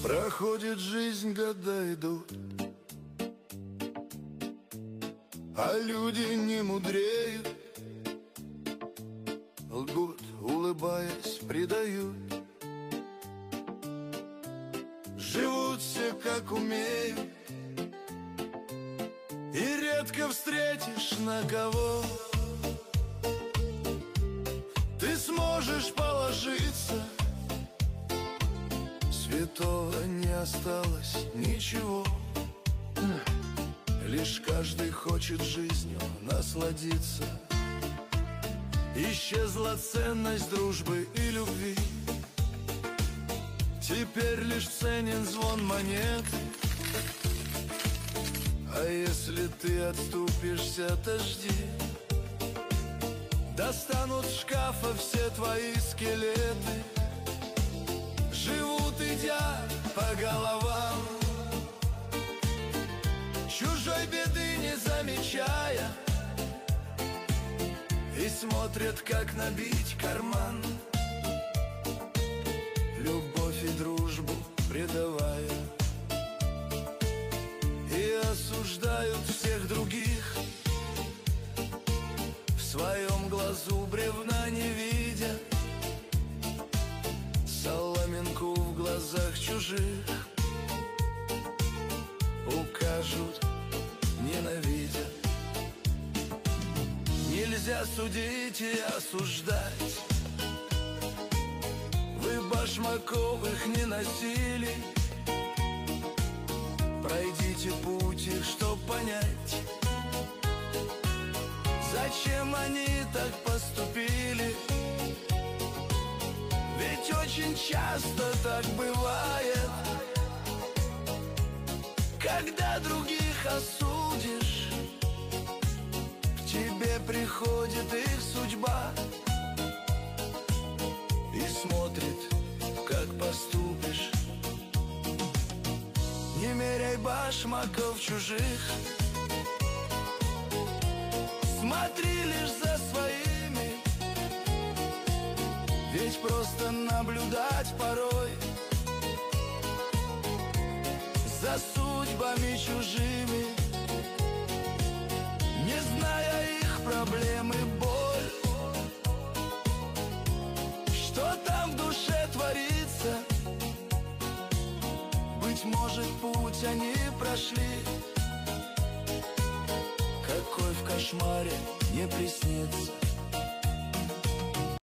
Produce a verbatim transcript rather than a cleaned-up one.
Проходит жизнь, года идут, а люди не мудреют. Лгут, улыбаясь, предают. Живут все как умеют, и редко встретишь на кого ты сможешь положиться. Святого не осталось ничего, лишь каждый хочет жизнью насладиться. Исчезла ценность дружбы и любви, теперь лишь ценен звон монет. А если ты отступишься, то жди, достанут с шкафа все твои скелеты. Живут, идя по головам, чужой беды не замечая, и смотрят, как набить карман, любовь и дружбу предавая. И осуждают всех других, в своем глазу бревна не видя, соломинку в глазах чужих укажут, ненавидя. Нельзя судить и осуждать, вы башмаков их не носили. Пройдите путь их, чтоб понять, зачем они так поступили. Ведь очень часто так бывает, когда других осудишь, к тебе приходит их судьба и смотрит, как поступишь. Не меряй башмаков чужих, смотри лишь за своими. Ведь просто наблюдать порой за судьбами чужими, не зная их проблем и боль, что там в душе творится. Быть может, путь они прошли, какой в кошмаре не приснится.